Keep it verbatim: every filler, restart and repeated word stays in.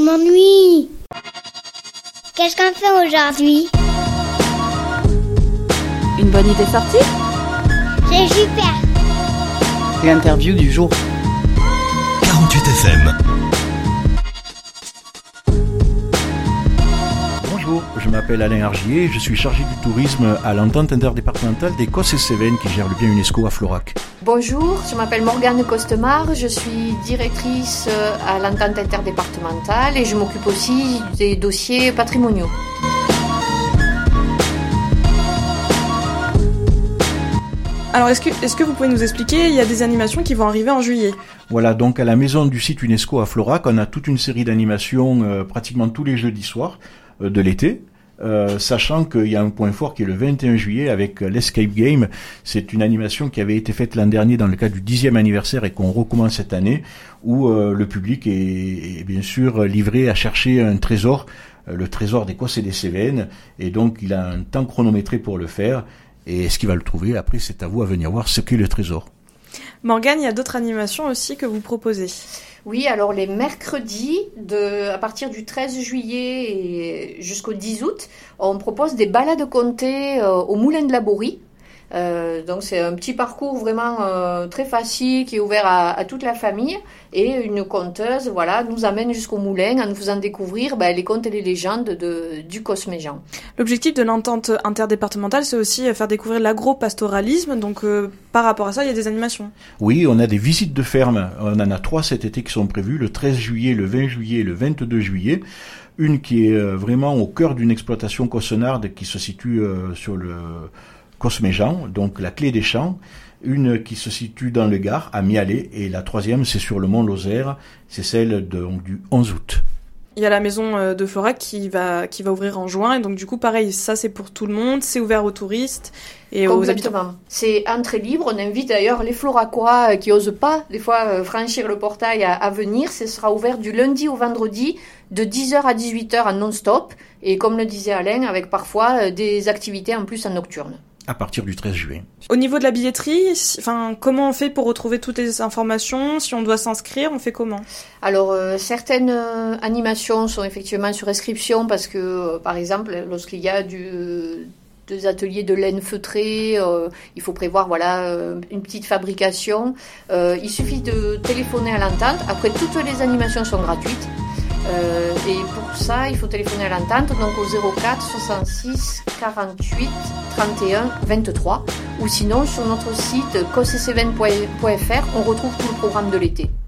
m'ennuie. Qu'est-ce qu'on fait aujourd'hui? Une bonne idée sortie? C'est super. L'interview du jour. quarante-huit F M. Bonjour, je m'appelle Alain Argier et je suis chargé du tourisme à l'entente interdépartementale des Causses et Cévennes qui gère le bien UNESCO à Florac. Bonjour, je m'appelle Morgane Costemar, je suis directrice à l'entente interdépartementale et je m'occupe aussi des dossiers patrimoniaux. Alors, est-ce que, est-ce que vous pouvez nous expliquer, il y a des animations qui vont arriver en juillet? Voilà, donc à la maison du site UNESCO à Florac, on a toute une série d'animations euh, pratiquement tous les jeudis soirs euh, de l'été. Euh, sachant qu'il y a un point fort qui est le vingt et un juillet avec euh, l'Escape Game. C'est une animation qui avait été faite l'an dernier dans le cadre du dixième anniversaire et qu'on recommence cette année, où euh, le public est, est bien sûr livré à chercher un trésor, euh, le trésor des Causses et des Cévennes, et donc il a un temps chronométré pour le faire. Et est-ce qu'il va le trouver? Après, c'est à vous à venir voir ce qu'est le trésor. Morgane, il y a d'autres animations aussi que vous proposez. Oui, alors les mercredis, de, à partir du treize juillet et jusqu'au dix août, on propose des balades comptées euh, au Moulin de la Borie. Euh, donc c'est un petit parcours vraiment euh, très facile qui est ouvert à, à toute la famille, et une conteuse voilà, nous amène jusqu'au moulin en nous faisant découvrir ben, les contes et les légendes de, du Cosméjean. L'objectif de l'entente interdépartementale, c'est aussi faire découvrir l'agro-pastoralisme, donc euh, par rapport à ça, il y a des animations. Oui, on a des visites de ferme, on en a trois cet été qui sont prévues, le treize juillet, le vingt juillet et le vingt-deux juillet. Une qui est vraiment au cœur d'une exploitation cossenarde qui se situe euh, sur le Cosméjean, donc la clé des champs, une qui se situe dans le Gard, à Mialet, et la troisième, c'est sur le mont Lozère, c'est celle de, donc, du onze août. Il y a la maison de Florac qui va, qui va ouvrir en juin, et donc du coup, pareil, ça c'est pour tout le monde, c'est ouvert aux touristes et aux habitants. C'est entrée libre, on invite d'ailleurs les Floracois qui osent pas, des fois, franchir le portail à, à venir. Ce sera ouvert du lundi au vendredi, de dix heures à dix-huit heures en non-stop, et comme le disait Alain, avec parfois des activités en plus en nocturne. À partir du treize juillet. Au niveau de la billetterie, enfin, comment on fait pour retrouver toutes les informations? Si on doit s'inscrire, on fait comment? Alors, euh, certaines euh, animations sont effectivement sur inscription parce que, euh, par exemple, lorsqu'il y a du, euh, des ateliers de laine feutrée, euh, il faut prévoir voilà, euh, une petite fabrication. Euh, il suffit de téléphoner à l'entente. Après, toutes les animations sont gratuites. Euh, et pour ça, il faut téléphoner à l'entente, donc au zéro quatre soixante-six quarante-huit trente et un vingt-trois, ou sinon sur notre site causses et cévennes point f r, on retrouve tout le programme de l'été.